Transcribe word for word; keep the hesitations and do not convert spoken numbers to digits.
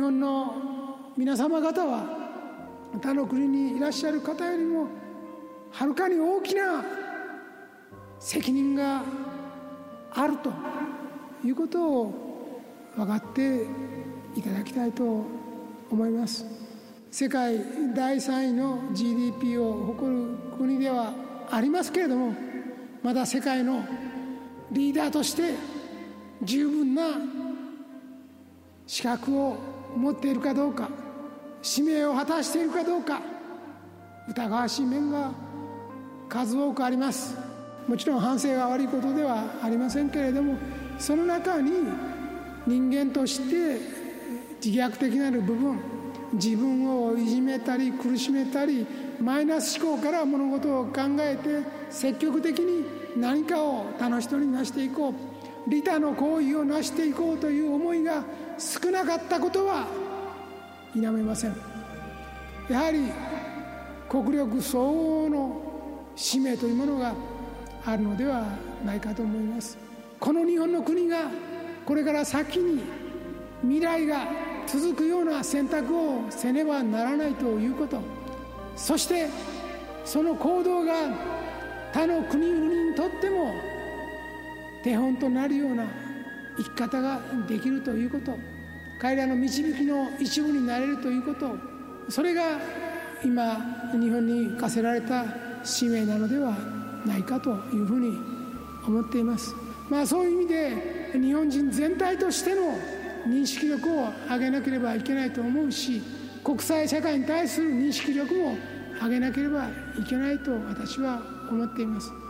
本の皆様方は他の国にいらっしゃる方よりもはるかに大きな責任があるということを分かっていただきたいと思います。世界だいさんいの ジーディーピー を誇る国ではありますけれども、まだ世界のリーダーとして十分な資格を持っているかどうか、使命を果たしているかどうか、疑わしい面が数多くあります。もちろん反省が悪いことではありませんけれども、その中に人間として自虐的なる部分、自分をいじめたり苦しめたり、マイナス思考から物事を考えて積極的に何かを他の人に成していこう、利他の行為を成していこうという思いが少なかったことは否めません。やはり国力相応の使命というものがあるのではないかと思います。この日本の国がこれから先に未来が続くような選択をせねばならないということ、そしてその行動が他の国々にとっても手本となるような生き方ができるということ、彼らの導きの一部になれるということ、それが今日本に課せられた使命なのではないかというふうに思っています。まあそういう意味で日本人全体としての認識力を上げなければいけないと思うし、国際社会に対する認識力も上げなければいけないと私は思っています。